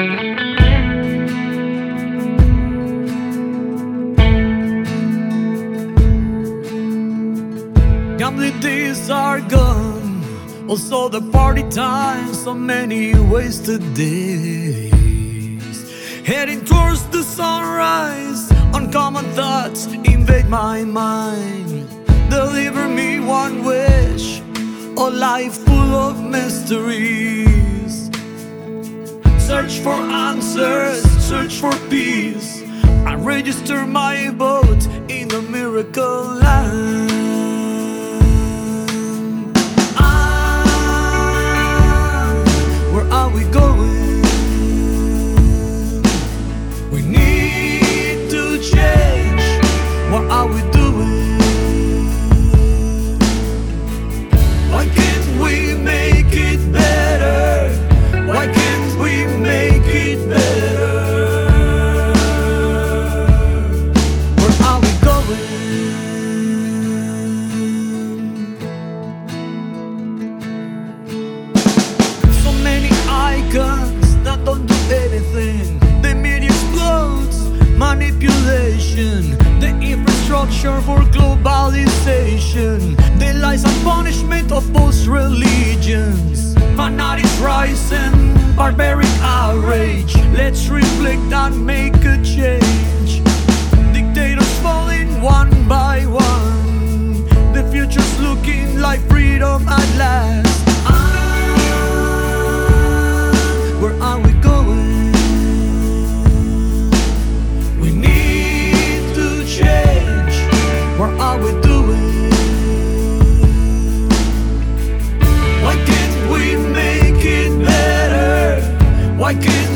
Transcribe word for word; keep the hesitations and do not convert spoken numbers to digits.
Gambling days are gone, also the party time, so many wasted days. Heading towards the sunrise, uncommon thoughts invade my mind. Deliver me one wish, a life full of mysteries. Search for answers, search for peace. I register my vote in the miracle land. Are we going? We need to change. What are we doing? Why can't we make it better? Why can't we make it better? Where are we going? So many icons that don't do anything. The media explodes, manipulation, the infrastructure for globalization, the lies and punishment of most religions, fanatics rising, barbaric outrage. Let's reflect and make a change. Dictators falling one by one. The future's looking like freedom at last. Where are we going? We need to change. What are we doing? Why can't we make it better? Why can't